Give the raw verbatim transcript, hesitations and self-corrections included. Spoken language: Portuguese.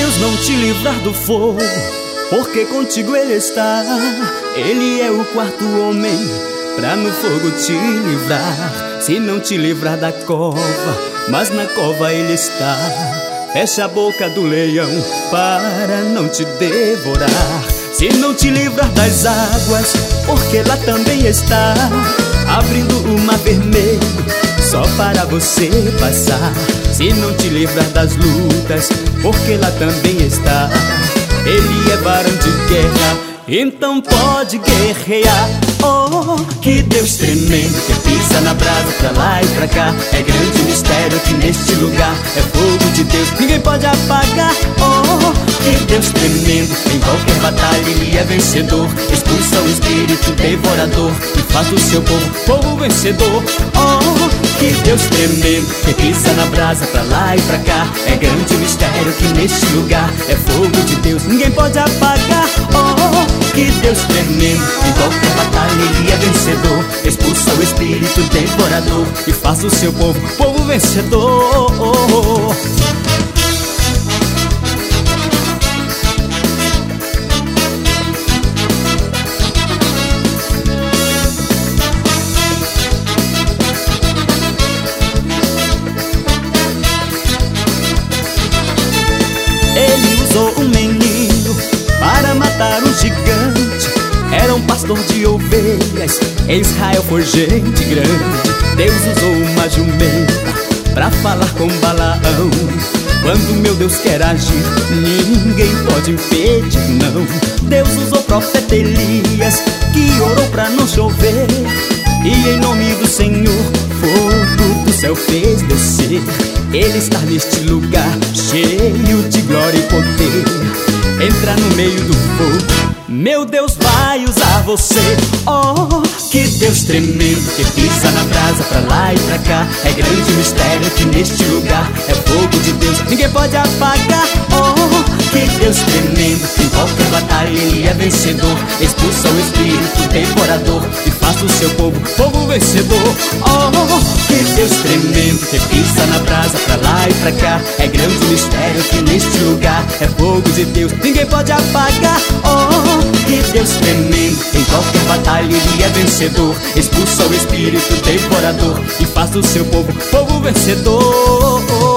Deus não te livrar do fogo, porque contigo Ele está. Ele é o quarto homem pra no fogo te livrar. Se não te livrar da cova, mas na cova Ele está. Fecha a boca do leão para não te devorar. Se não te livrar das águas, porque lá também está, abrindo o mar vermelho só para você passar. Se não te livrar das lutas, porque lá também está, Ele é varão de guerra, então pode guerrear. Oh, que Deus tremendo que pisa na brasa pra lá e pra cá. É grande o mistério que neste lugar é fogo de Deus, ninguém pode apagar. Oh, que Deus tremendo, em qualquer batalha Ele é vencedor. Expulsa o espírito devorador e faz do seu povo, povo vencedor. Oh, que Deus tremendo que pisa na brasa pra lá e pra cá. É grande o mistério que neste lugar é fogo de Deus, ninguém pode apagar. Oh, que Deus tremendo, em qualquer batalha Ele é vencedor. Expulsa o espírito devorador e faz o seu povo, povo vencedor. Ele usou um menino para matar um gigante. Era um pastor de ovelhas, em Israel foi gente grande. Deus usou uma jumenta pra falar com Balaão. Quando meu Deus quer agir, ninguém pode impedir, não. Deus usou o profeta Elias, que orou pra não chover, e em nome do Senhor, fogo do céu fez descer. Ele está neste lugar, cheio de glória e poder. Entra no meio do fogo, meu Deus vai usar você. Oh, que Deus tremendo que pisa na brasa pra lá e pra cá. É grande o mistério que neste lugar é fogo de Deus, ninguém pode apagar. Oh, que Deus tremendo, em qualquer batalha Ele é vencedor. Expulsa o espírito devorador e faz do seu povo, povo vencedor. Oh, que Deus tremendo que pisa na brasa pra lá e pra cá. É grande o mistério que neste lugar é fogo de Deus, ninguém pode apagar. Oh, que Deus tremendo, em qualquer batalha Ele é vencedor. Expulsa o espírito devorador e faz do seu povo, povo vencedor.